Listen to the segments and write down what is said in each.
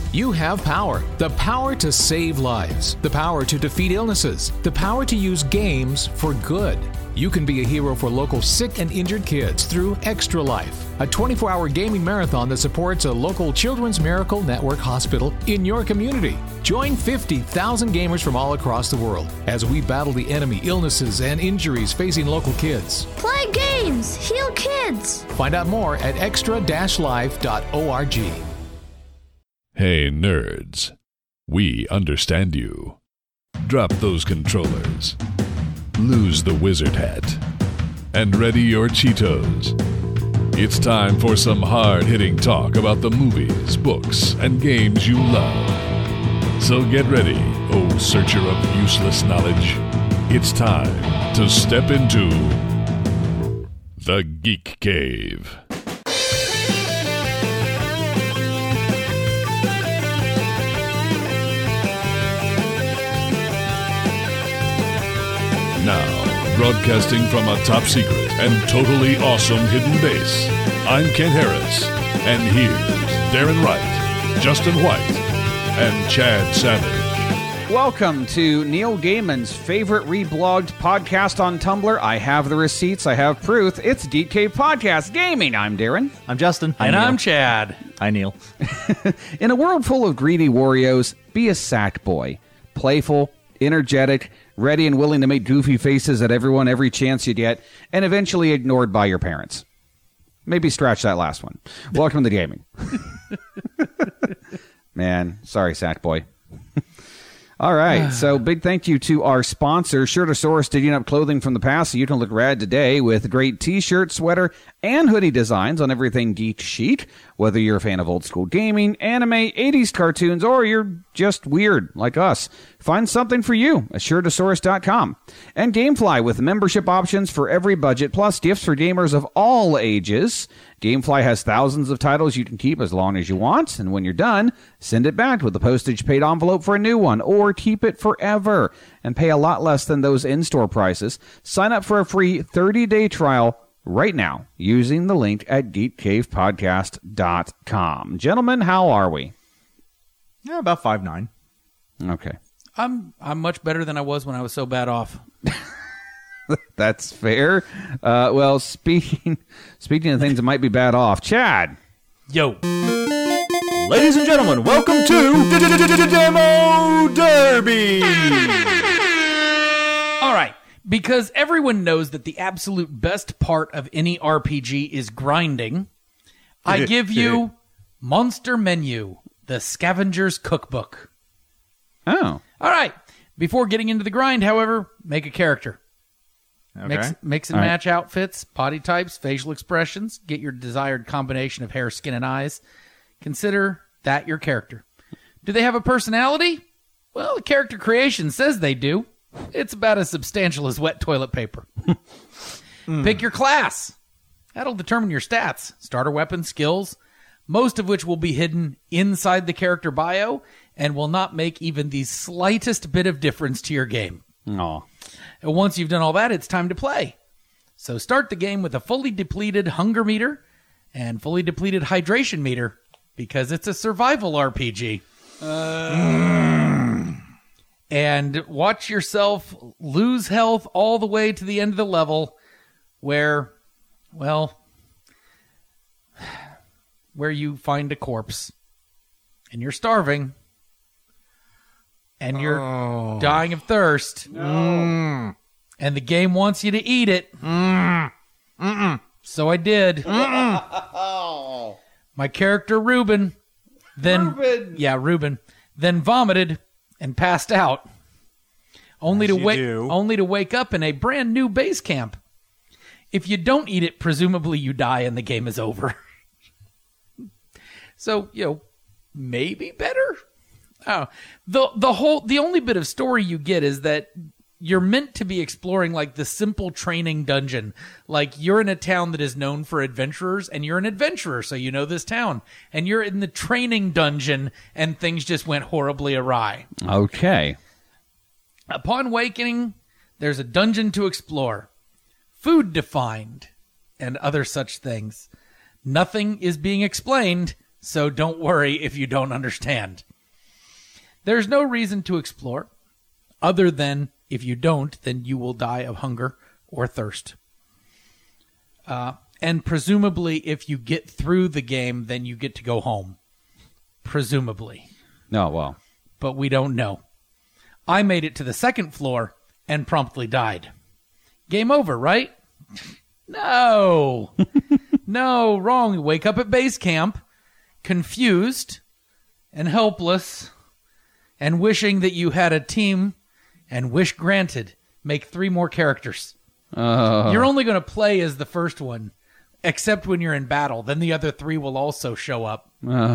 You have power. The power to save lives. The power to defeat illnesses. The power to use games for good. You can be a hero for local sick and injured kids through Extra Life, a 24-hour gaming marathon that supports a local Children's Miracle Network hospital in your community. Join 50,000 gamers from all across the world as we battle the enemy, illnesses, and injuries facing local kids. Play games, heal kids. Find out more at extra-life.org. Hey, nerds. We understand you. Drop those controllers. Lose the wizard hat. And ready your Cheetos. It's time for some hard-hitting talk about the movies, books, and games you love. So get ready, oh searcher of useless knowledge. It's time to step into the Geek Cave. Now, broadcasting from a top secret and totally awesome hidden base, I'm Kent Harris, and here's Darren Wright, Justin White, and Chad Savage. Welcome to Neil Gaiman's favorite reblogged podcast on Tumblr. I have the receipts, I have proof. It's Geek Cave Podcast Gaming. I'm Darren. I'm Justin. And I'm Chad. Hi, Neil. In a world full of greedy Warriors, be a sack boy. Playful, energetic, ready and willing to make goofy faces at everyone every chance you get, and eventually ignored by your parents. Maybe scratch that last one. Welcome to gaming. Man, sorry, sack boy. All right, so big thank you to our sponsor, Shirtosaurus, digging up clothing from the past so you can look rad today with great t-shirt, sweater, and hoodie designs on everything geek chic. Whether you're a fan of old school gaming, anime, 80s cartoons, or you're just weird like us, find something for you at Shirtosaurus.com. And Gamefly with membership options for every budget, plus gifts for gamers of all ages. Gamefly has thousands of titles you can keep as long as you want, and when you're done, send it back with a postage-paid envelope for a new one, or keep it forever and pay a lot less than those in-store prices. Sign up for a free 30-day trial right now using the link at geekcavepodcast.com. Gentlemen, how are we? Yeah, about 5'9". Okay. I'm much better than I was when I was so bad off. That's fair. Well, speaking of things that might be bad off, Chad. Yo. Ladies and gentlemen, welcome to Demo Derby. All right. Because everyone knows that the absolute best part of any RPG is grinding, I give you Monster Menu, the Scavenger's Cookbook. Oh. All right. Before getting into the grind, however, make a character. Okay. Mix and match outfits, body types, facial expressions. Get your desired combination of hair, skin, and eyes. Consider that your character. Do they have a personality? Well, the character creation says they do. It's about as substantial as wet toilet paper. Pick your class. That'll determine your stats, starter weapon, skills, most of which will be hidden inside the character bio and will not make even the slightest bit of difference to your game. Aw. And once you've done all that, it's time to play. So start the game with a fully depleted hunger meter and fully depleted hydration meter because it's a survival RPG. And watch yourself lose health all the way to the end of the level where you find a corpse and you're starving and you're dying of thirst. No. And the game wants you to eat it. So I did. My character Reuben then vomited and passed out, only to wake up in a brand new base camp. If you don't eat it, presumably you die and the game is over. So, maybe better. Oh, the only bit of story you get is that you're meant to be exploring like the simple training dungeon. Like you're in a town that is known for adventurers and you're an adventurer, so you know this town. And you're in the training dungeon and things just went horribly awry. Okay. Upon wakening, there's a dungeon to explore. Food defined and other such things. Nothing is being explained so don't worry if you don't understand. There's no reason to explore, other than if you don't, then you will die of hunger or thirst. And presumably, if you get through the game, then you get to go home. Presumably. No, well. But we don't know. I made it to the second floor and promptly died. Game over, right? No. No, wrong. You wake up at base camp, confused and helpless, and wishing that you had a team, and wish granted. Make 3 more characters. You're only going to play as the first one, except when you're in battle. Then the other 3 will also show up.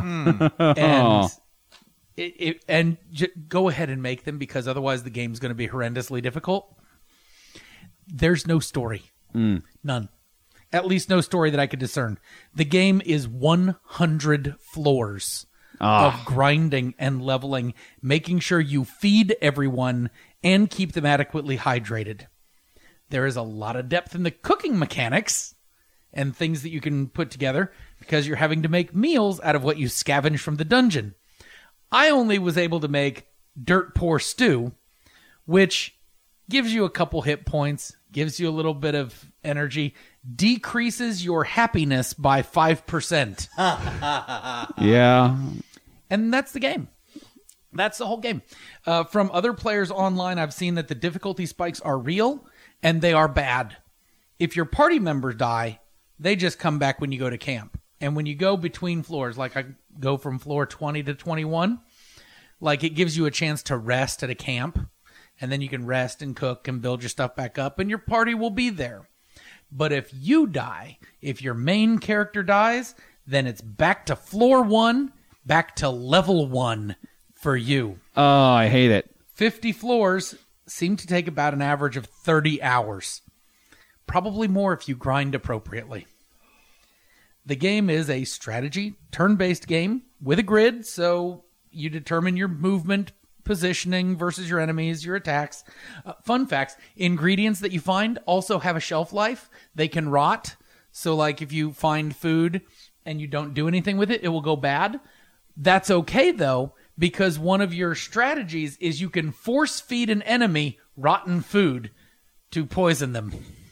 And go ahead and make them, because otherwise the game's going to be horrendously difficult. There's no story. None. At least no story that I could discern. The game is 100 floors of grinding and leveling, making sure you feed everyone and keep them adequately hydrated. There is a lot of depth in the cooking mechanics and things that you can put together, because you're having to make meals out of what you scavenge from the dungeon. I only was able to make dirt poor stew, which gives you a couple hit points, gives you a little bit of energy, decreases your happiness by 5%. Yeah. And that's the game. That's the whole game. From other players online, I've seen that the difficulty spikes are real, and they are bad. If your party members die, they just come back when you go to camp. And when you go between floors, like I go from floor 20 to 21, like it gives you a chance to rest at a camp, and then you can rest and cook and build your stuff back up, and your party will be there. But if you die, if your main character dies, then it's back to floor 1, back to level 1 for you. Oh, I hate it. 50 floors seem to take about an average of 30 hours. Probably more if you grind appropriately. The game is a strategy, turn-based game with a grid, so you determine your movement, positioning versus your enemies, your attacks. Fun facts, ingredients that you find also have a shelf life. They can rot, so like if you find food and you don't do anything with it, it will go bad. That's okay, though, because one of your strategies is you can force feed an enemy rotten food to poison them.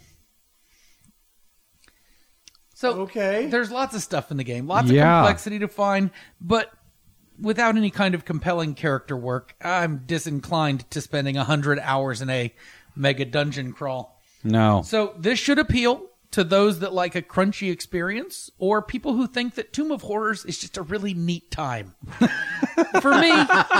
So there's lots of stuff in the game, lots of complexity to find, but without any kind of compelling character work, I'm disinclined to spending 100 hours in a mega dungeon crawl. No. So this should appeal to those that like a crunchy experience, or people who think that Tomb of Horrors is just a really neat time. For me,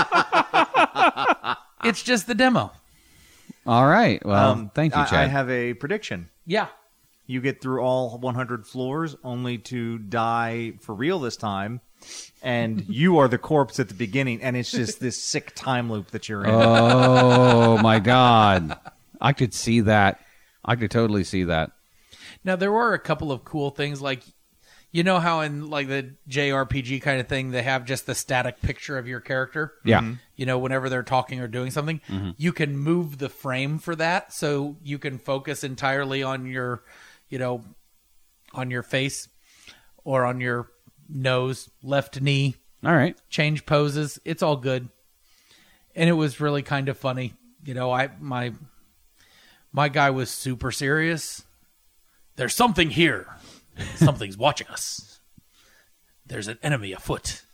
it's just the demo. All right. Well, thank you, Chad. I have a prediction. Yeah. You get through all 100 floors only to die for real this time, and you are the corpse at the beginning, and it's just this sick time loop that you're in. Oh, my God. I could see that. I could totally see that. Now, there were a couple of cool things, like, you know how in like the JRPG kind of thing, they have just the static picture of your character? Yeah. Mm-hmm. You know, whenever they're talking or doing something, you can move the frame for that, so you can focus entirely on your, you know, on your face or on your nose, left knee. All right. Change poses. It's all good. And it was really kind of funny. You know, my guy was super serious. There's something here. Something's watching us. There's an enemy afoot.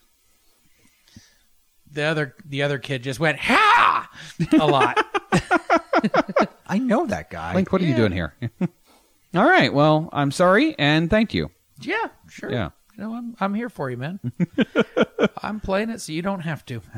The other kid just went, ha! A lot. I know that guy. Link, what are you doing here? All right. Well, I'm sorry, and thank you. Yeah, sure. Yeah. You know, I'm here for you, man. I'm playing it so you don't have to.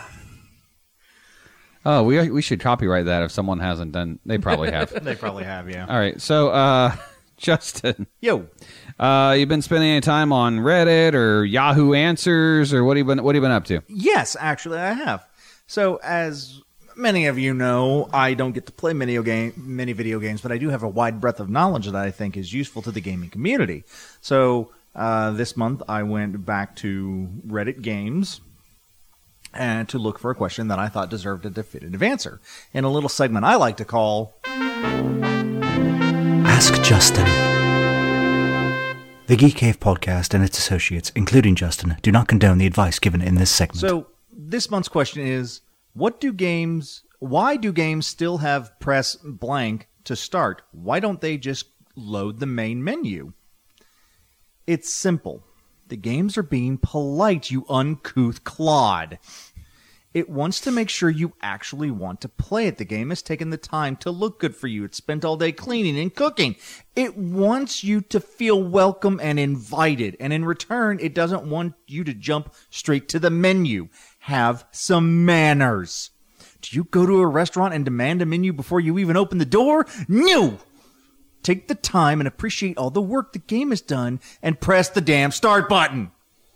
Oh, we should copyright that if someone hasn't done. They probably have. They probably have, yeah. All right. So, Justin. Yo. You've been spending any time on Reddit or Yahoo Answers, or what have you been up to? Yes, actually, I have. So, as many of you know, I don't get to play many video games, but I do have a wide breadth of knowledge that I think is useful to the gaming community. So, this month, I went back to Reddit Games and to look for a question that I thought deserved a definitive answer in a little segment I like to call Ask Justin. The Geek Cave podcast and its associates, including Justin, do not condone the advice given in this segment. So this month's question is, why do games still have press blank to start? Why don't they just load the main menu? It's simple. The games are being polite, you uncouth clod. It wants to make sure you actually want to play it. The game has taken the time to look good for you. It's spent all day cleaning and cooking. It wants you to feel welcome and invited. And in return, it doesn't want you to jump straight to the menu. Have some manners. Do you go to a restaurant and demand a menu before you even open the door? No! Take the time and appreciate all the work the game has done and press the damn start button.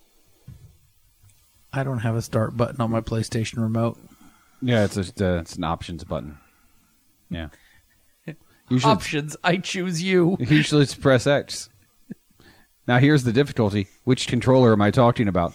I don't have a start button on my PlayStation remote. Yeah, it's an options button. Yeah. Options, I choose you. Usually it's press X. Now here's the difficulty. Which controller am I talking about?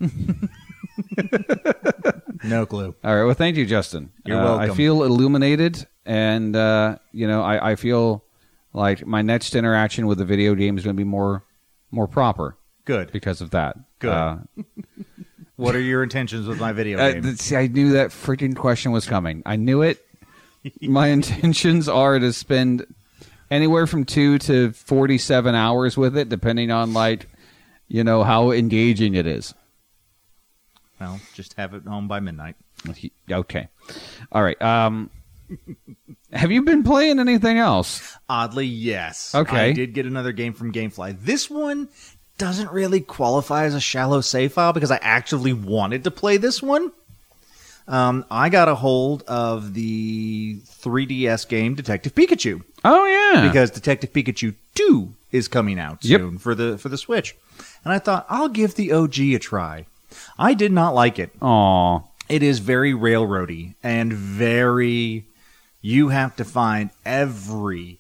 No clue. All right, well, thank you, Justin. You're welcome. I feel illuminated, and, I feel like my next interaction with the video game is going to be more proper. Good. Because of that. Good. What are your intentions with my video game? I knew that freaking question was coming. I knew it. My intentions are to spend anywhere from 2 to 47 hours with it, depending on, how engaging it is. Well, just have it home by midnight. Okay. All right. Have you been playing anything else? Oddly, yes. Okay. I did get another game from GameFly. This one doesn't really qualify as a shallow save file because I actually wanted to play this one. I got a hold of the 3DS game Detective Pikachu. Oh, yeah. Because Detective Pikachu 2 is coming out soon for the Switch. And I thought, I'll give the OG a try. I did not like it. Aw. It is very railroady and very... You have to find everything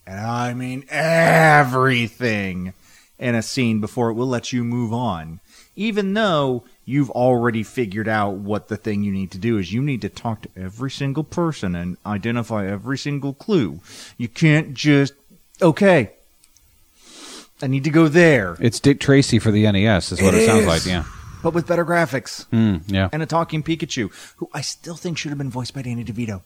in a scene before it will let you move on. Even though you've already figured out what the thing you need to do is. You need to talk to every single person and identify every single clue. You can't just, okay, I need to go there. It's Dick Tracy for the NES is what it sounds like, yeah. But with better graphics. Yeah. And a talking Pikachu, who I still think should have been voiced by Danny DeVito.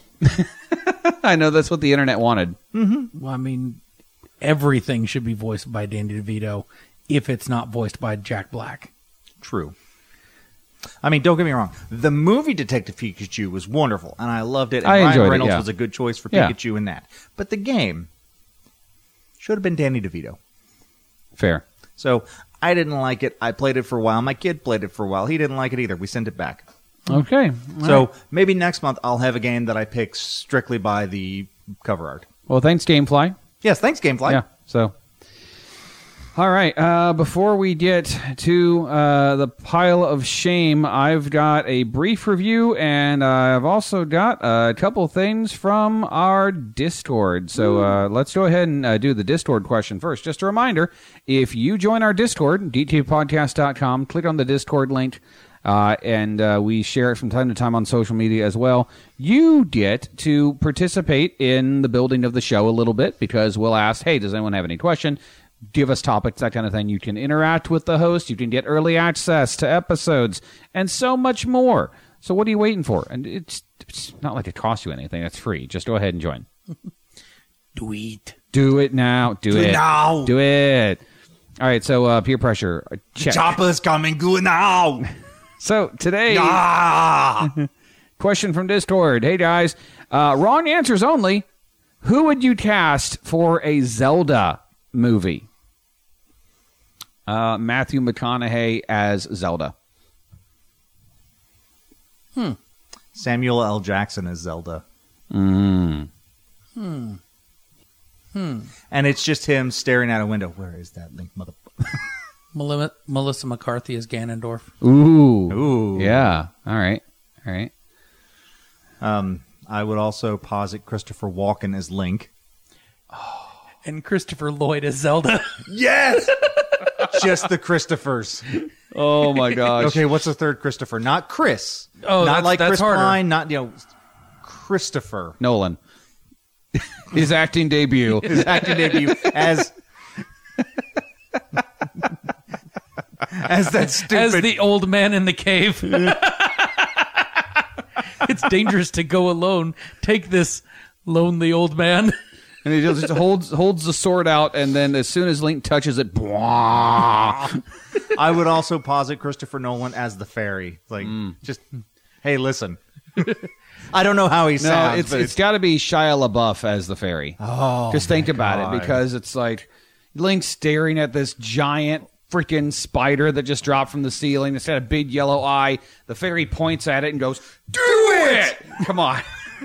I know, that's what the internet wanted. Mm-hmm. Well, I mean, everything should be voiced by Danny DeVito if it's not voiced by Jack Black. True. I mean, don't get me wrong. The movie Detective Pikachu was wonderful, and I loved it. And I enjoyed Ryan it, Reynolds yeah. was a good choice for Yeah. Pikachu in that. But the game should have been Danny DeVito. Fair. So I didn't like it. I played it for a while. My kid played it for a while. He didn't like it either. We sent it back. Okay. So maybe next month I'll have a game that I pick strictly by the cover art. Well, thanks, Gamefly. Yes, thanks, Gamefly. Yeah, so. All right, before we get to the pile of shame, I've got a brief review, and I've also got a couple things from our Discord. So let's go ahead and do the Discord question first. Just a reminder, if you join our Discord, dtpodcast.com, click on the Discord link, and we share it from time to time on social media as well. You get to participate in the building of the show a little bit because we'll ask, hey, does anyone have any question? Give us topics, that kind of thing. You can interact with the host. You can get early access to episodes and so much more. So what are you waiting for? And it's not like it costs you anything. It's free. Just go ahead and join. Do it. Do it now. Do it now. Do it. All right, so peer pressure. Check. Chopper's coming. Do it now. So today, question from Discord. Hey, guys. Wrong answers only. Who would you cast for a Zelda movie? Matthew McConaughey as Zelda. Samuel L. Jackson as Zelda. Mm. And it's just him staring out a window. Where is that link, mother? Melissa McCarthy as Ganondorf. Ooh. Ooh. Yeah. All right. All right. I would also posit Christopher Walken as Link. And Christopher Lloyd as Zelda. Yes! Just the Christophers. Oh, my gosh. Okay, what's the third Christopher? Not Chris. Oh, not like that's Chris harder. Pine. Not, Christopher. Nolan. His acting debut. His acting debut as as that stupid. As the old man in the cave. It's dangerous to go alone. Take this, lonely old man. And he just holds the sword out, and then as soon as Link touches it, bwah. I would also posit Christopher Nolan as the fairy. Like, just, hey, listen. I don't know how he sounds. No, it's got to be Shia LaBeouf as the fairy. Oh, just think about God. it, because it's like Link staring at this giant freaking spider that just dropped from the ceiling. It's got a big yellow eye. The fairy points at it and goes, "Do it!" Come on.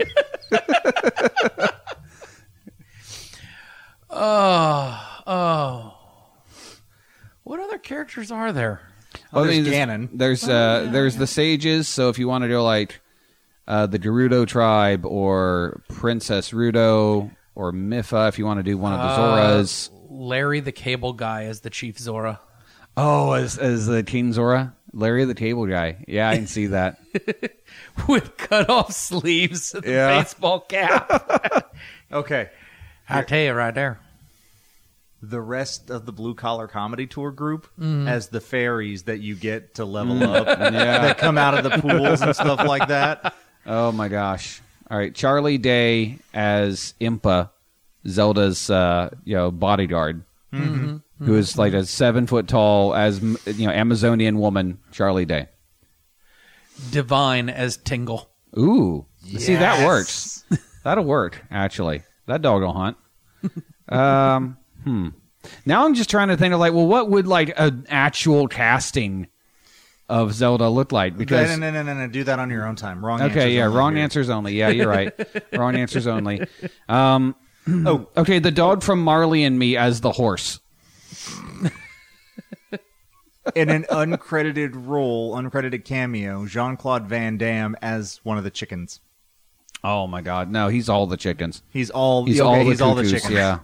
Oh. What other characters are there? Oh, there's Ganon. There's the sages. So if you want to do like the Gerudo tribe or Princess Rudo or Mipha, if you want to do one of the Zoras. Larry the Cable Guy as the Chief Zora. Oh, as the King Zora? Larry the Cable Guy. Yeah, I can see that. With cut-off sleeves and Yeah. a baseball cap. Okay. I tell you right there. The rest of the Blue Collar Comedy Tour group as the fairies that you get to level up that come out of the pools and stuff like that. Oh, my gosh. All right, Charlie Day as Impa, Zelda's bodyguard, who is like a 7 foot tall Amazonian woman. Charlie Day. Divine as Tingle. Ooh, see, that works. That'll work, actually. That dog will hunt. Now I'm just trying to think of like, well, what would like an actual casting of Zelda look like? Because No. Do that on your own time. Wrong. okay, answers only wrong here. answers only. Yeah, you're right. Wrong answers only. Okay, the dog from Marley and Me as the horse. In an uncredited role, uncredited cameo, Jean-Claude Van Damme as one of the chickens. Oh my God, no, he's all the chickens. He's all He's the all the chickens. Yeah.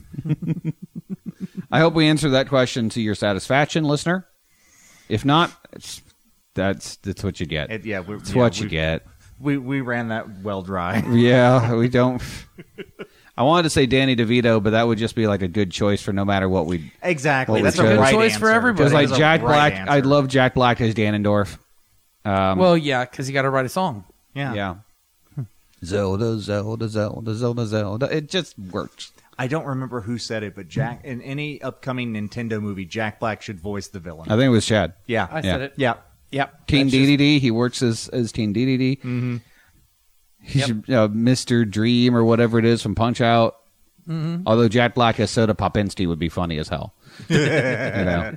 I hope we answered that question to your satisfaction, listener. If not, that's what you get. It's what you get. We ran that well dry. Yeah, we don't. I wanted to say Danny DeVito, but that would just be like a good choice for no matter what we. Exactly. Well, That's it's a a good right choice answer. for everybody. Because like That is a Jack right Black, answer. I'd love Jack Black as Ganondorf. Well, yeah, because you got to write a song. Yeah. Zelda, Zelda, Zelda, Zelda, Zelda. It just works. I don't remember who said it, but Jack in any upcoming Nintendo movie, Jack Black should voice the villain. I think it was Chad. Yeah. I said it. Yeah. Yep. Teen That's just- DDD. He works as Teen DDD. Mm-hmm. He's Mr. Dream or whatever it is from Punch Out. Mm-hmm. Although Jack Black as Soda Popinski would be funny as hell. You know.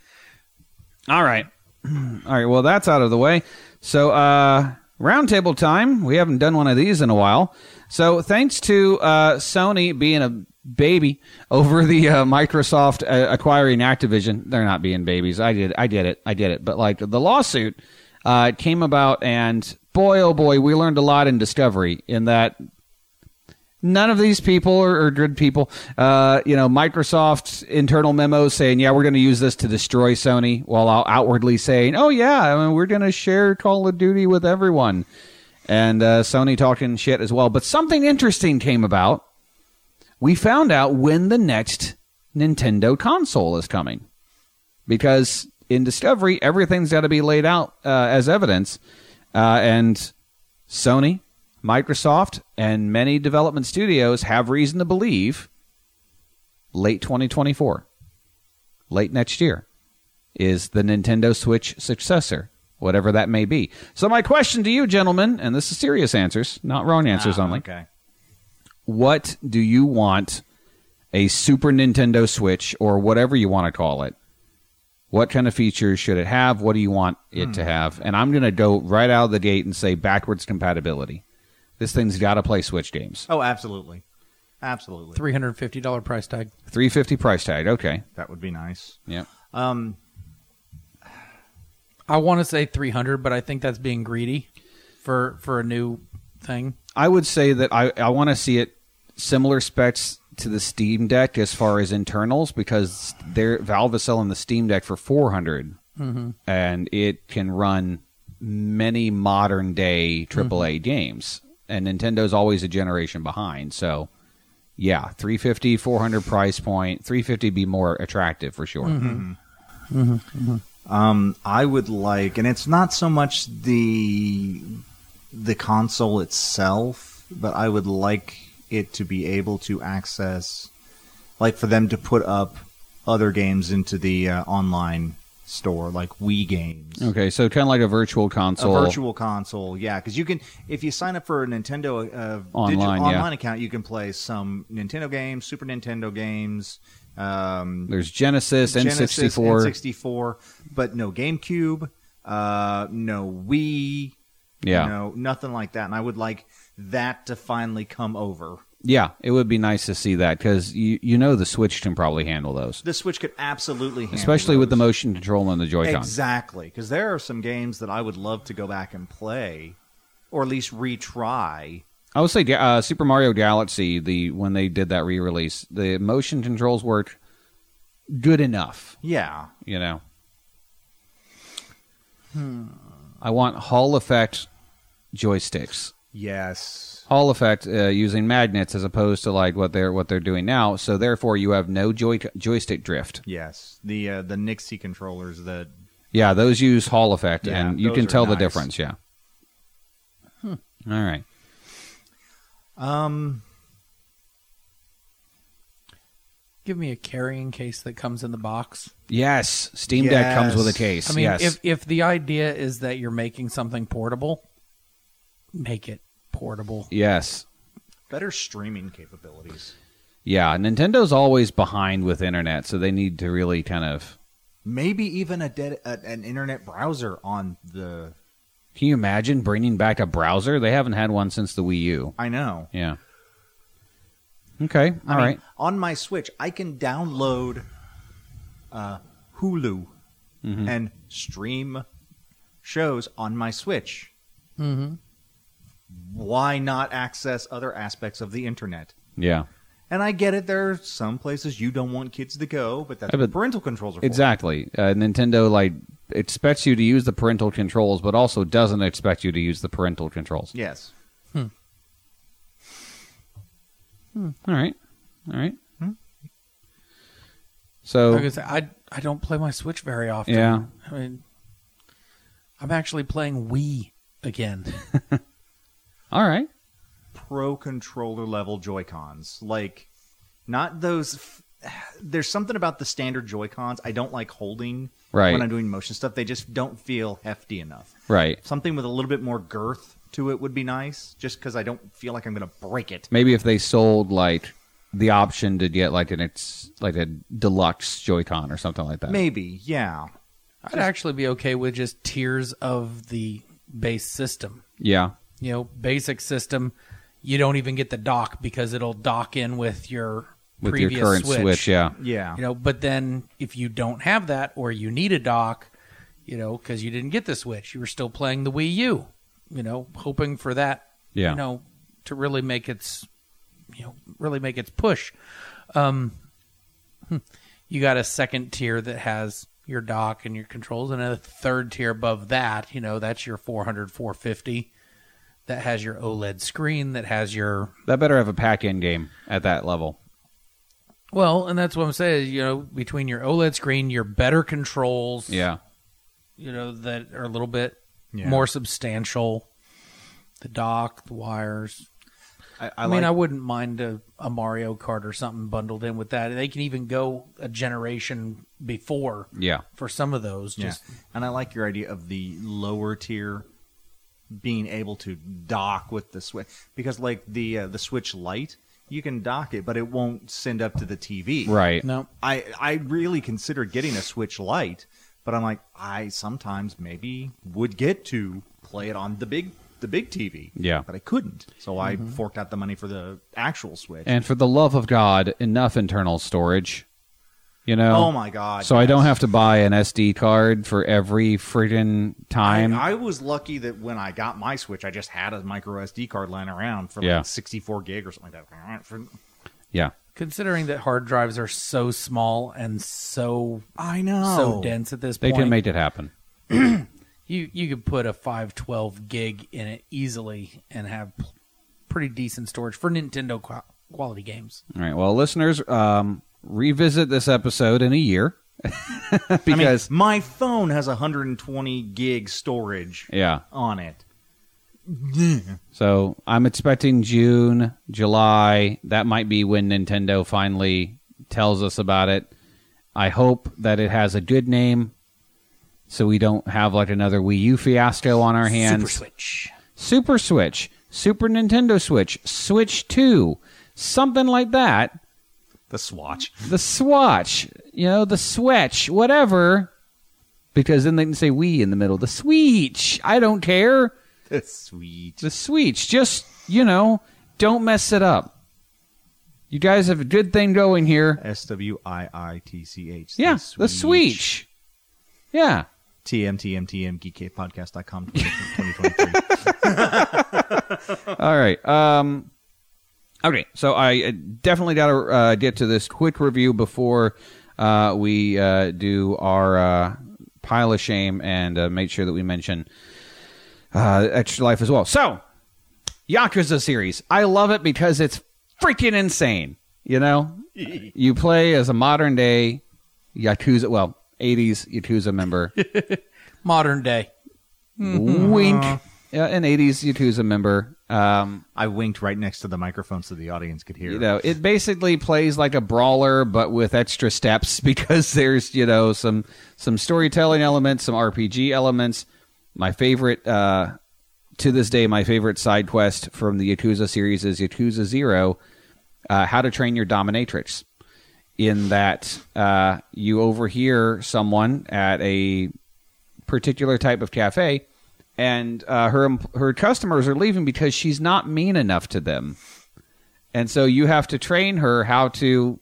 All right. Well, that's out of the way. So, roundtable time. We haven't done one of these in a while. So, thanks to Sony being a baby over the Microsoft acquiring Activision. They're not being babies. I did it. But like the lawsuit came about, and boy, oh boy, we learned a lot in Discovery in that none of these people are good people. Microsoft's internal memos saying, yeah, we're going to use this to destroy Sony, while outwardly saying, oh, yeah, we're going to share Call of Duty with everyone. And Sony talking shit as well. But something interesting came about. We found out when the next Nintendo console is coming. Because in Discovery, everything's got to be laid out as evidence. And Sony, Microsoft, and many development studios have reason to believe late 2024, late next year, is the Nintendo Switch successor, whatever that may be. So my question to you, gentlemen, and this is serious answers, not wrong answers only. Okay. What do you want a Super Nintendo Switch, or whatever you want to call it? What kind of features should it have? What do you want it to have? And I'm going to go right out of the gate and say backwards compatibility. This thing's got to play Switch games. Oh, absolutely. Absolutely. $350 price tag. $350 price tag. Okay. That would be nice. Yeah. I want to say 300, but I think that's being greedy for a new thing. I would say that I want to see it similar specs to the Steam Deck as far as internals, because Valve is selling the Steam Deck for $400, and it can run many modern day AAA games, and Nintendo's always a generation behind. So, yeah, $350, $400 price point. $350 be more attractive for sure. I would like, and it's not so much the console itself, but I would like it to be able to access, like for them to put up other games into the online store, like Wii games. Okay, so kind of like a virtual console. A virtual console, yeah, because you can, if you sign up for a Nintendo online account, you can play some Nintendo games, Super Nintendo games. There's Genesis, N64. N64, but no GameCube, no Wii, nothing like that. And I would like that to finally come over. Yeah, it would be nice to see that because the Switch can probably handle those. The Switch could absolutely handle especially those. with the motion control and the Joy-Con. Exactly, because there are some games that I would love to go back and play, or at least retry. I would say Super Mario Galaxy, when they did that re-release, the motion controls worked good enough. Yeah. I want Hall Effect joysticks. Yes. Hall Effect using magnets as opposed to like what they're doing now. So therefore, you have no joystick drift. Yes, the Nixie controllers that. Yeah, those use Hall Effect, and you can tell the nice. difference. Yeah. All right. Give me a carrying case that comes in the box. Yes, Steam Deck comes with a case. I mean, yes. if the idea is that you're making something portable, make it portable. Yes. Better streaming capabilities. Yeah, Nintendo's always behind with internet, so they need to really kind of... Maybe even an internet browser on the... Can you imagine bringing back a browser? They haven't had one since the Wii U. I know. Yeah. Okay, all right. On my Switch, I can download Hulu and stream shows on my Switch. Mm-hmm. Why not access other aspects of the internet? Yeah. And I get it. There are some places you don't want kids to go, but that's Yeah, what but parental controls are for. Exactly. Nintendo expects you to use the parental controls, but also doesn't expect you to use the parental controls. Yes. All right. So Like I said, I don't play my Switch very often. Yeah. I mean, I'm actually playing Wii again. all right. Pro controller level Joy-Cons. Like, not those... There's something about the standard Joy-Cons I don't like holding Right. when I'm doing motion stuff. They just don't feel hefty enough. Right. Something with a little bit more girth to it would be nice, just because I don't feel like I'm going to break it. Maybe if they sold the option to get a deluxe Joy-Con or something like that. Maybe, yeah. I'd actually be okay with just tiers of the base system. Yeah. Basic system, you don't even get the dock because it'll dock in with your previous current Switch. Yeah. Yeah. But then if you don't have that or you need a dock, because you didn't get the Switch, you were still playing the Wii U, hoping for that, Yeah. to really make its push. You got a second tier that has your dock and your controls, and a third tier above that, that's your 400, 450 that has your OLED screen, that has your... That better have a pack-in game at that level. Well, and that's what I'm saying, between your OLED screen, your better controls, Yeah. that are a little bit more substantial, the dock, the wires. I mean, I wouldn't mind a Mario Kart or something bundled in with that. They can even go a generation before Yeah. for some of those. Yeah. And I like your idea of the lower tier being able to dock with the Switch. Because like the Switch Lite, you can dock it, but it won't send up to the TV. Right. No. I really considered getting a Switch Lite, but I'm like, I sometimes maybe would get to play it on the big TV. Yeah. But I couldn't. So I forked out the money for the actual Switch. And for the love of God, enough internal storage. Oh my God. So I don't have to buy an SD card for every friggin' time. I was lucky that when I got my Switch, I just had a micro SD card lying around for Yeah. like 64 gig or something like that. Yeah. Considering that hard drives are so small and so I know. so dense at this They point, can make it happen. you could put a 512 gig in it easily and have pretty decent storage for Nintendo quality games. All right. Well, listeners, revisit this episode in a year. Because my phone has 120 gig storage on it. So I'm expecting June, July. That might be when Nintendo finally tells us about it. I hope that it has a good name so we don't have like another Wii U fiasco on our hands. Super Switch, Super Nintendo Switch, Switch 2, something like that. The Swatch. The Swatch, the Switch, whatever. Because then they can say Wii in the middle. The Switch, I don't care. The Switch. The Switch, just, don't mess it up. You guys have a good thing going here. SWIITCH. Yeah, the Switch. Yeah. TM, geekcavepodcast.com 2023. All right. Okay, so I definitely got to get to this quick review before we do our pile of shame and make sure that we mention Extra Life as well. So, Yakuza series. I love it because it's freaking insane. You play as a modern day Yakuza, 80s Yakuza member. Modern day. Wink. An 80s Yakuza member. I winked right next to the microphone so the audience could hear. It basically plays like a brawler, but with extra steps because there's, some storytelling elements, some RPG elements. My favorite, to this day, my favorite side quest from the Yakuza series is Yakuza 0, How to Train Your Dominatrix. In that you overhear someone at a particular type of cafe, and her customers are leaving because she's not mean enough to them. And so you have to train her how to,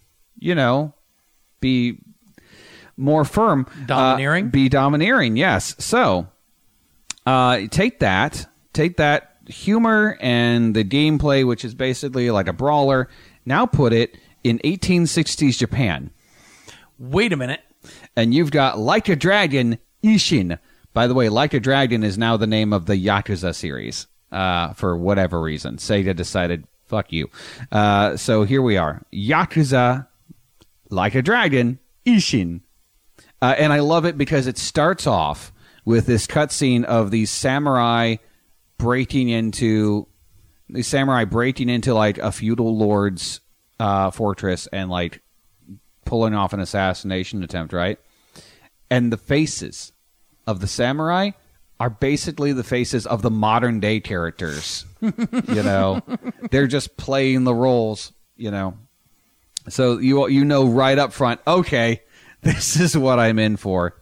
be more firm. Domineering? Be domineering, yes. So take that humor and the gameplay, which is basically like a brawler, now put it in 1860s Japan. Wait a minute. And you've got Like a Dragon, Ishin. By the way, Like a Dragon is now the name of the Yakuza series for whatever reason. Sega decided, fuck you. So here we are. Yakuza, Like a Dragon, Ishin. And I love it because it starts off with this cutscene of these samurai breaking into like a feudal lord's fortress and like pulling off an assassination attempt, right? And the faces of the samurai are basically the faces of the modern day characters. They're just playing the roles, So you right up front, okay, this is what I'm in for.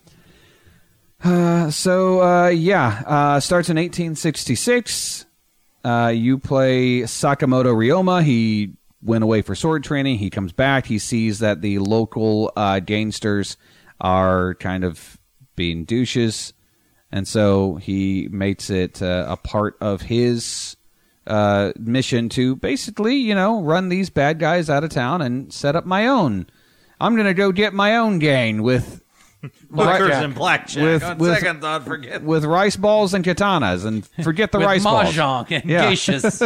Starts in 1866. You play Sakamoto Ryoma. He went away for sword training. He comes back. He sees that the local gangsters are kind of being douches. And so he makes it a part of his mission to basically, run these bad guys out of town and set up my own. I'm going to go get my own gang with hookers and blackjack. Second thought, forget. With rice balls and katanas, and forget the rice balls. Mahjong and geishas.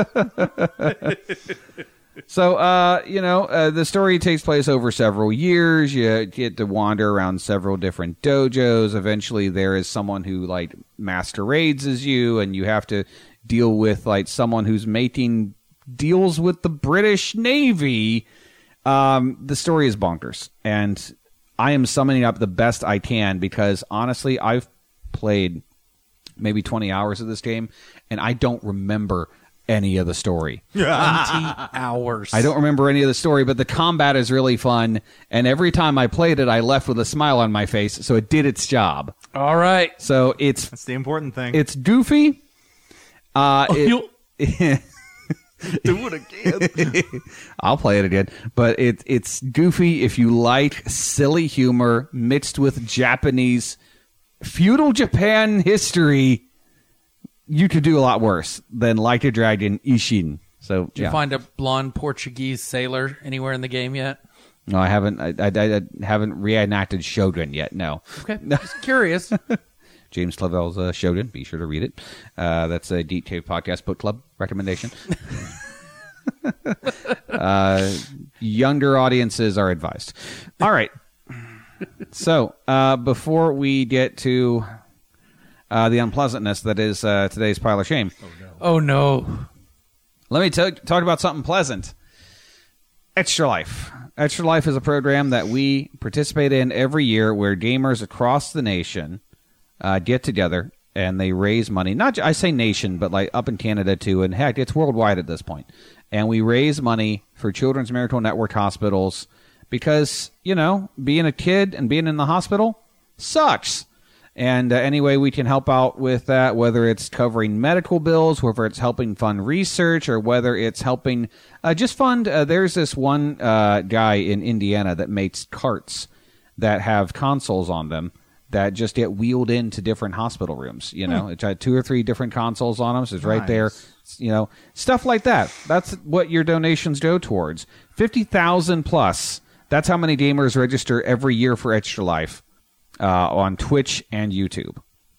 So, the story takes place over several years. You get to wander around several different dojos. Eventually, there is someone who, like, masquerades as you, and you have to deal with, like, someone who's making deals with the British Navy. The story is bonkers, and I am summoning up the best I can because, honestly, I've played maybe 20 hours of this game, and I don't remember any of the story. 20 hours. I don't remember any of the story, but the combat is really fun, and every time I played it, I left with a smile on my face, so it did its job. All right. So that's the important thing. It's goofy. Do it again. I'll play it again. But it's goofy if you like silly humor mixed with Japanese feudal Japan history. You could do a lot worse than Like a Dragon Ishin. So did you find a blonde Portuguese sailor anywhere in the game yet? No, I haven't. I haven't reenacted Shogun yet. No. Okay, just curious. James Clavell's Shogun. Be sure to read it. That's a Geek Cave Podcast Book Club recommendation. Younger audiences are advised. All right. So, before we get to the unpleasantness that is today's pile of shame, Oh, no. let me talk about something pleasant. Extra Life. Extra Life is a program that we participate in every year where gamers across the nation get together and they raise money. I say nation, but like up in Canada too, and heck, it's worldwide at this point. And we raise money for Children's Miracle Network hospitals because, being a kid and being in the hospital sucks. And any way we can help out with that, whether it's covering medical bills, whether it's helping fund research, or whether it's helping just fund. There's this one guy in Indiana that makes carts that have consoles on them that just get wheeled into different hospital rooms. It's got 2 or 3 different consoles on them, so it's right there. Stuff like that. That's what your donations go towards. 50,000 plus. That's how many gamers register every year for Extra Life on Twitch and YouTube.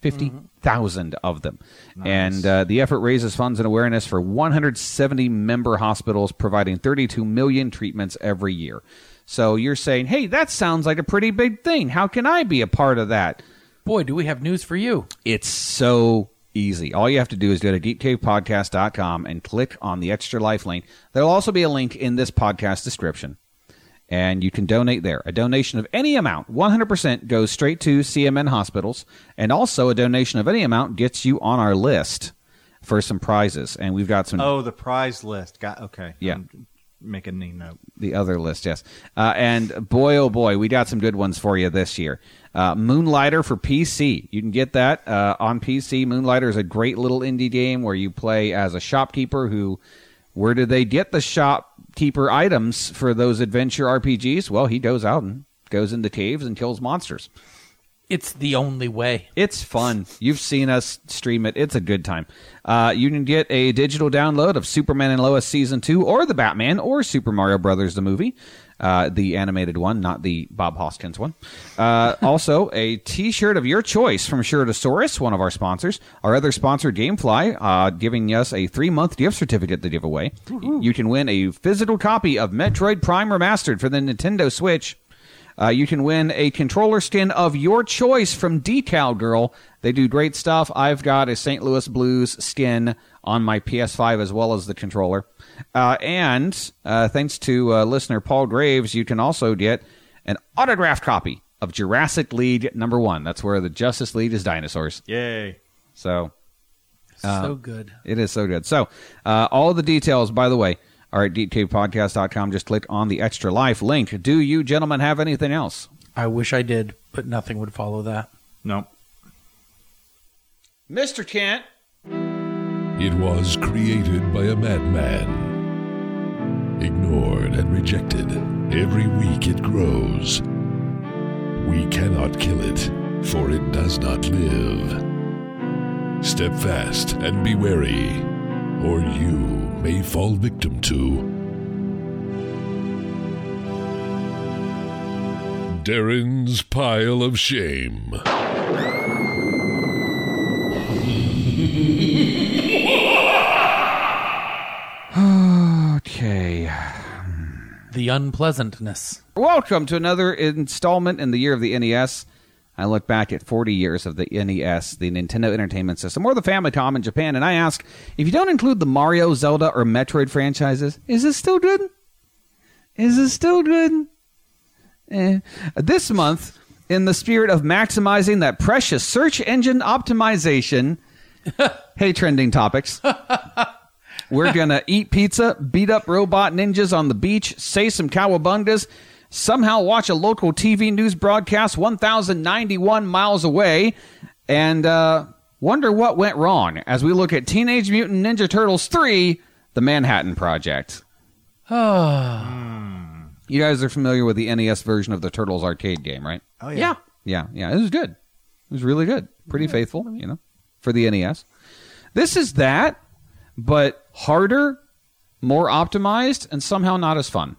50,000 of them. Nice. And the effort raises funds and awareness for 170 member hospitals, providing 32 million treatments every year. So you're saying, hey, that sounds like a pretty big thing. How can I be a part of that? Boy, do we have news for you. It's so easy. All you have to do is go to geekcavepodcast.com and click on the Extra Life link. There'll also be a link in this podcast description. And you can donate there. A donation of any amount, 100%, goes straight to CMN hospitals. And also a donation of any amount gets you on our list for some prizes. And we've got some... Oh, the prize list. Okay. Yeah. Make a neat note. The other list, yes. And boy, oh boy, we got some good ones for you this year. Moonlighter for PC. You can get that on PC. Moonlighter is a great little indie game where you play as a shopkeeper who... Where do they get the shopkeeper items for those adventure RPGs? Well, he goes out and goes into caves and kills monsters. It's the only way. It's fun. You've seen us stream it. It's a good time. You can get a digital download of Superman and Lois Season 2 or the Batman or Super Mario Brothers the movie. The animated one, not the Bob Hoskins one. Also, a T-shirt of your choice from Shirtosaurus, one of our sponsors. Our other sponsor, Gamefly, giving us a 3-month gift certificate to give away. You can win a physical copy of Metroid Prime Remastered for the Nintendo Switch. You can win a controller skin of your choice from Decal Girl. They do great stuff. I've got a St. Louis Blues skin on my PS5 as well as the controller. And thanks to listener Paul Graves, you can also get an autographed copy of Jurassic League #1. That's where the Justice League is dinosaurs. Yay. So good. It is so good. So all the details, by the way, are at geekcavepodcast.com. Just click on the Extra Life link. Do you gentlemen have anything else? I wish I did, but nothing would follow that. No. Mr. Kent. It was created by a madman. Ignored and rejected. Every week it grows. We cannot kill it, for it does not live. Step fast and be wary, or you may fall victim to Darren's Pile of Shame. Okay. The unpleasantness. Welcome to another installment in the year of the NES. I look back at 40 years of the NES, the Nintendo Entertainment System, or the Famicom in Japan, and I ask, if you don't include the Mario, Zelda, or Metroid franchises, is this still good? Is this still good? This month, in the spirit of maximizing that precious search engine optimization, hey, trending topics, we're going to eat pizza, beat up robot ninjas on the beach, say some cowabungas, somehow watch a local TV news broadcast 1,091 miles away, and wonder what went wrong as we look at Teenage Mutant Ninja Turtles 3, The Manhattan Project. You guys are familiar with the NES version of the Turtles arcade game, right? Oh, yeah. Yeah. It was good. It was really good. Pretty faithful, for the NES. This is that, but harder, more optimized, and somehow not as fun.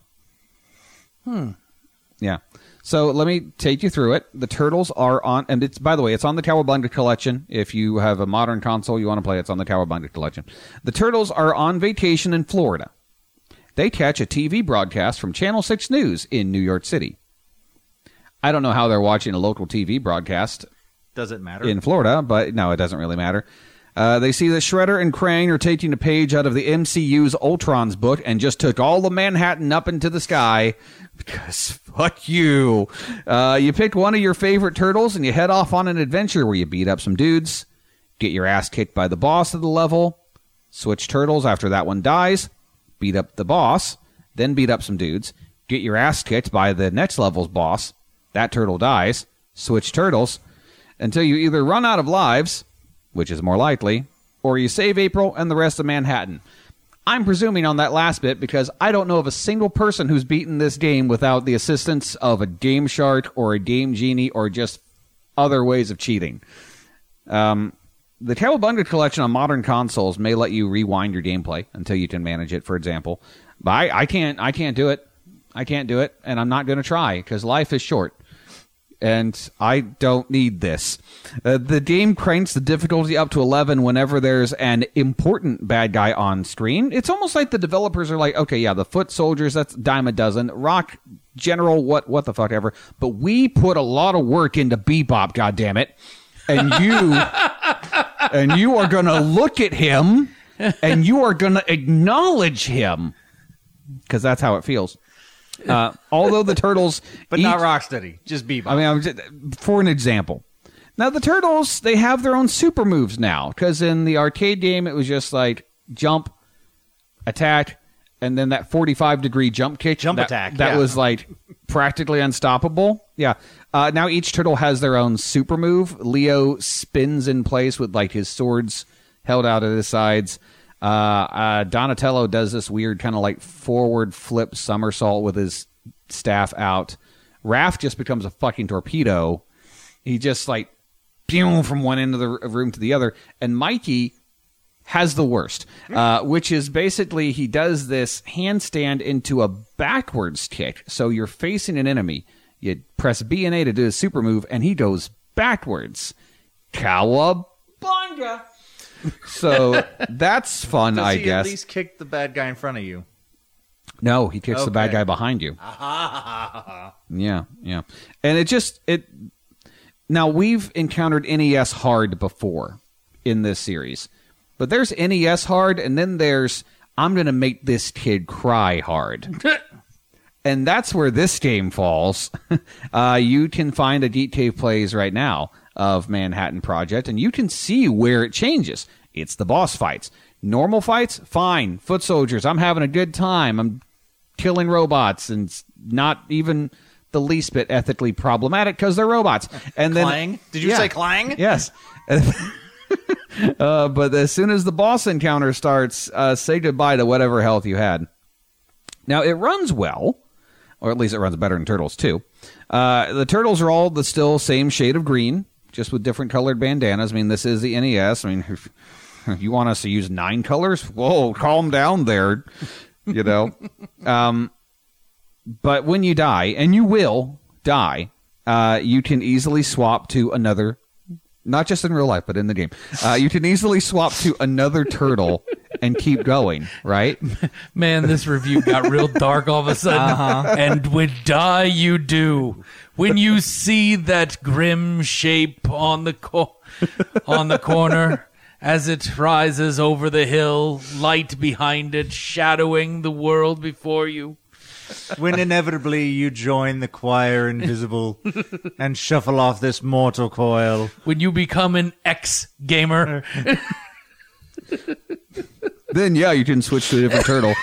Yeah. So let me take you through it. The Turtles are on, and it's, by the way, it's on the Cowabunga Collection. If you have a modern console you want to play, it's on the Cowabunga Collection. The Turtles are on vacation in Florida. They catch a TV broadcast from Channel 6 News in New York City. I don't know how they're watching a local TV broadcast Does it matter? in Florida, but no, it doesn't really matter. They see that Shredder and Krang are taking a page out of the MCU's Ultron's book and just took all the Manhattan up into the sky because fuck you. You pick one of your favorite turtles and you head off on an adventure where you beat up some dudes, get your ass kicked by the boss of the level, switch turtles after that one dies, beat up the boss, then beat up some dudes, get your ass kicked by the next level's boss, that turtle dies, switch turtles, until you either run out of lives, which is more likely, or you save April and the rest of Manhattan. I'm presuming on that last bit because I don't know of a single person who's beaten this game without the assistance of a Game Shark or a Game Genie or just other ways of cheating. The Cowabunga collection on modern consoles may let you rewind your gameplay until you can manage it, for example. But I can't do it. I can't do it, and I'm not going to try because life is short. And I don't need this. The game cranks the difficulty up to 11 whenever there's an important bad guy on screen. It's almost like the developers are like, okay, yeah, the foot soldiers, that's a dime a dozen. Rock General, what the fuck ever. But we put a lot of work into Bebop, goddammit. And you are going to look at him and you are going to acknowledge him. Because that's how it feels. Although the turtles... but not Rocksteady, just Bebop. I mean, for an example. Now, the turtles, they have their own super moves now. Because in the arcade game, it was just like jump, attack, and then that 45-degree jump kick. That was like practically unstoppable. Yeah. Now each turtle has their own super move. Leo spins in place with like his swords held out at his sides. Donatello does this weird kind of like forward flip somersault with his staff out. Raph just becomes a fucking torpedo. He just like pew from one end of the room to the other. And Mikey has the worst, which is basically he does this handstand into a backwards kick. So you're facing an enemy. You press B and A to do a super move, and he goes backwards. Cowabunga! So that's fun, I guess. Does he at least kick the bad guy in front of you? No, he kicks the bad guy behind you. Yeah. And now we've encountered NES hard before in this series, but there's NES hard, and then there's I'm going to make this kid cry hard. And that's where this game falls. You can find a Geek Cave Plays right now of Manhattan Project, and you can see where it changes. It's the boss fights. Normal fights, fine. Foot soldiers, I'm having a good time. I'm killing robots, and it's not even the least bit ethically problematic because they're robots. And then Clang? Did you say Clang? Yes. But as soon as the boss encounter starts, say goodbye to whatever health you had. Now, it runs well, or at least it runs better than Turtles 2. The Turtles are all the still same shade of green, just with different colored bandanas. I mean, this is the NES. I mean, if you want us to use 9 colors? Whoa, calm down there, you know. But when you die, and you will die, you can easily swap to another, not just in real life, but in the game. You can easily swap to another turtle and keep going, right? Man, this review got real dark all of a sudden. And when die you do. When you see that grim shape on the corner as it rises over the hill, light behind it, shadowing the world before you. When inevitably you join the choir invisible and shuffle off this mortal coil. When you become an ex-gamer. Then, yeah, you can switch to a different turtle.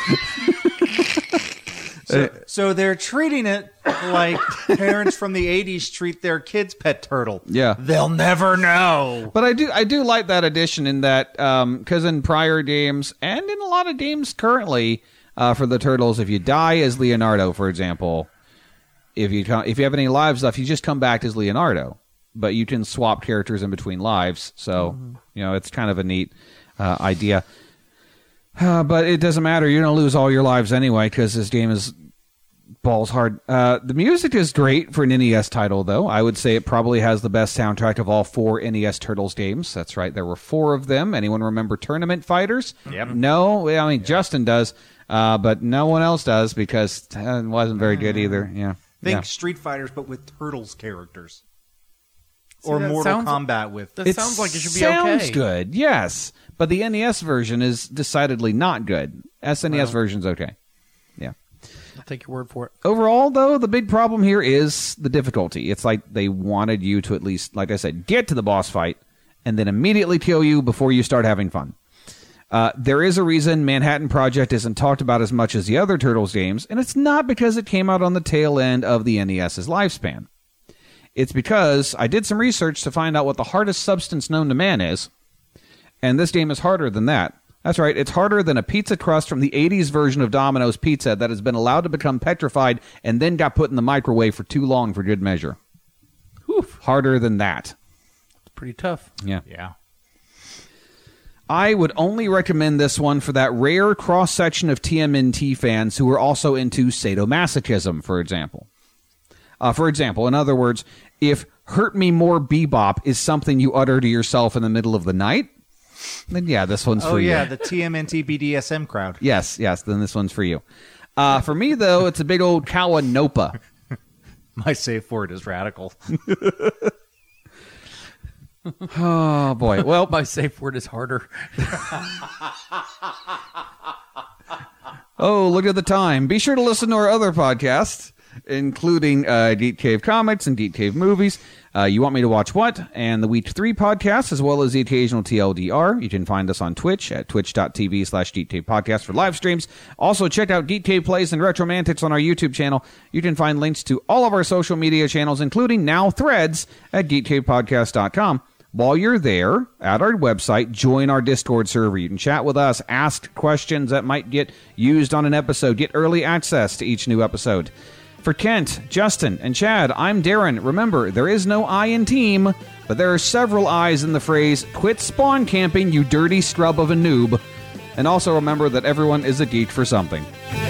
So they're treating it like parents from the 80s treat their kids' pet turtle. Yeah. They'll never know. But I do like that addition in that, because in prior games, and in a lot of games currently, for the turtles, if you die as Leonardo, for example, if you have any lives left, you just come back as Leonardo. But you can swap characters in between lives, so it's kind of a neat idea. But it doesn't matter; you're going to lose all your lives anyway because this game is balls hard. The music is great for an NES title, though. I would say it probably has the best soundtrack of all 4 NES Turtles games. That's right; there were 4 of them. Anyone remember Tournament Fighters? Yep. No, Justin does. But no one else does because it wasn't very good either. Yeah. Think Street Fighters, but with Turtles characters. Or that Mortal sounds- Kombat with... That sounds like it should be okay. Sounds good, yes. But the NES version is decidedly not good. SNES version's okay. Yeah. I'll take your word for it. Overall, though, the big problem here is the difficulty. It's like they wanted you to at least, like I said, get to the boss fight and then immediately kill you before you start having fun. There is a reason Manhattan Project isn't talked about as much as the other Turtles games, and it's not because it came out on the tail end of the NES's lifespan. It's because I did some research to find out what the hardest substance known to man is, and this game is harder than that. That's right, it's harder than a pizza crust from the 80s version of Domino's Pizza that has been allowed to become petrified and then got put in the microwave for too long for good measure. Oof. Harder than that. It's pretty tough. Yeah. Yeah. I would only recommend this one for that rare cross-section of TMNT fans who are also into sadomasochism, for example. In other words, if "Hurt Me More Bebop" is something you utter to yourself in the middle of the night, then yeah, this one's for you. Oh, yeah, the TMNT BDSM crowd. Yes, then this one's for you. For me, though, it's a big old Kawanopa. My safe word is radical. Oh, boy. Well, My safe word is harder. oh, look at the time. Be sure to listen to our other podcasts, including Geek Cave Comics and Geek Cave Movies. You Want Me to Watch What? And the Week 3 podcast, as well as the occasional TLDR. You can find us on Twitch at twitch.tv/Geek Cave Podcast for live streams. Also, check out Geek Cave Plays and Retromantics on our YouTube channel. You can find links to all of our social media channels, including now Threads, at geekcavepodcast.com. While you're there, at our website, join our Discord server. You can chat with us, ask questions that might get used on an episode, get early access to each new episode. For Kent, Justin, and Chad, I'm Darren. Remember, there is no I in team, but there are several I's in the phrase, "Quit spawn camping, you dirty scrub of a noob." And also remember that everyone is a geek for something.